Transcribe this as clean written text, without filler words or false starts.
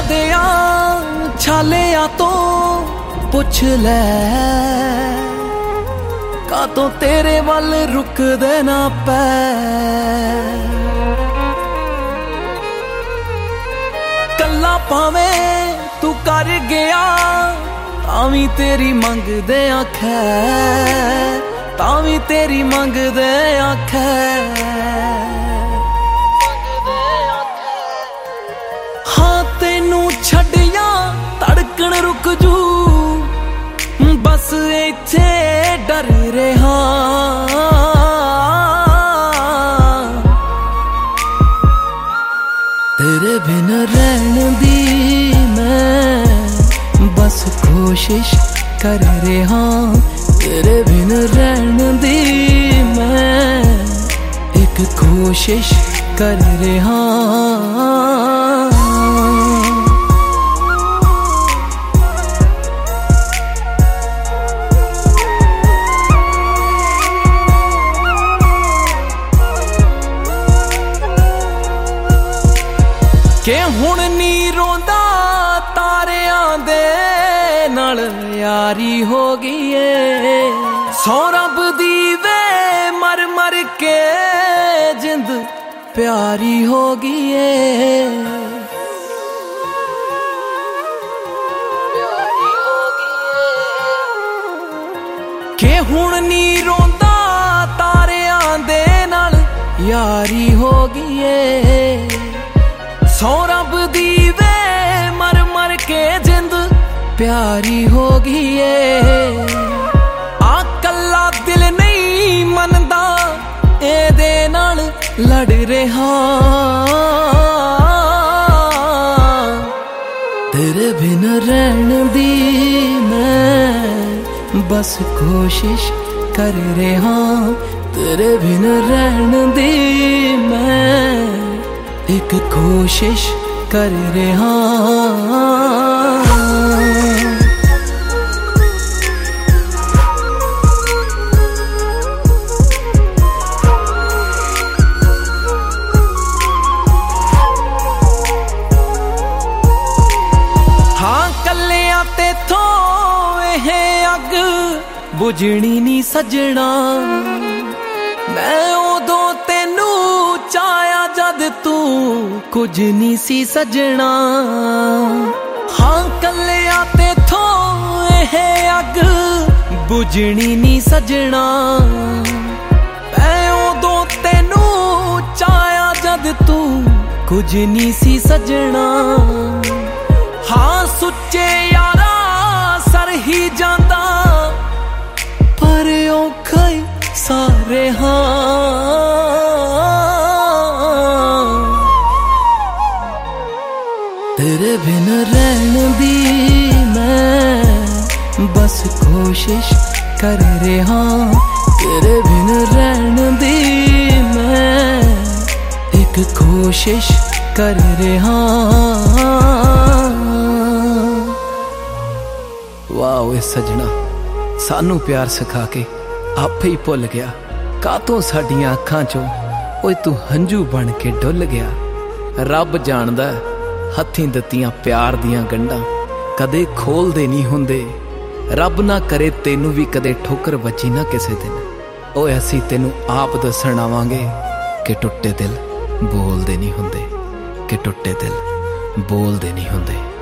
दियां छालियां तो पुछ लै कातों तेरे वल रुकदे ना पै। कल्ला भावें तू कर गया तावी तेरी मंगदे आखै, तावी तेरी मंगदे आखै। हाँ तेनू छड्डिया धड़कन रुक जू, बस इत्थे डर रहा। तेरे बिन रहन दी मैं बस कोशिश कर रहा, तेरे बिन रहन दी मैं एक कोशिश कर रहा। के हुण नी रोंदा तारियां दे नाल यारी हो गई है। सौ रब दी वे मर मर के जिंद प्यारी हो गई है। के हुण नी रोंदा तारियां दे नाल यारी हो गई है। सौ रब दी वे मर मर के जिंद प्यारी हो गई है। आ कल्ला दिल नहीं मनदा एदे नाल लड़ रहा। तेरे बिन रहन दी मैं बस कोशिश कर रहा, तेरे बिन रहन दी मैं एक कोशिश कर रहा। हाँ कल्लियां तेथों एह अग बुझनी नी सजना, मैं उदों तेनू चाया जद तू कुछ नी सी सजना। हाँ कल्लिया तेथों एह अग बुझनी नी सजना, मैं उदों तेनू चाया जद तू कुछ नी सी सजना। हाँ सुच्चे यारा सर ही जांदा पर औखा ही सारे। हाँ तेरे बिन रहन दी मैं बस कोशिश कर रहा, तेरे बिन रहन दी मैं एक कोशिश कर रहा। वाह वे सजना सानू प्यार सिखा के आपे ही भुल गया, कातों साडियां अखां चों ओए तू हंझू बन के डुल गया। रब जानदा हत्थीं दित्तियां प्यार दियां गंढां कदे खोलदे नहीं हुंदे। रब ना करे तेनू भी कदे ठोकर बची ना किसे दिन। ओए असीं तेनू आप दस्सण आवांगे कि टुट्टे दिल बोलदे नहीं हुंदे, कि टुट्टे दिल बोलदे नहीं हुंदे।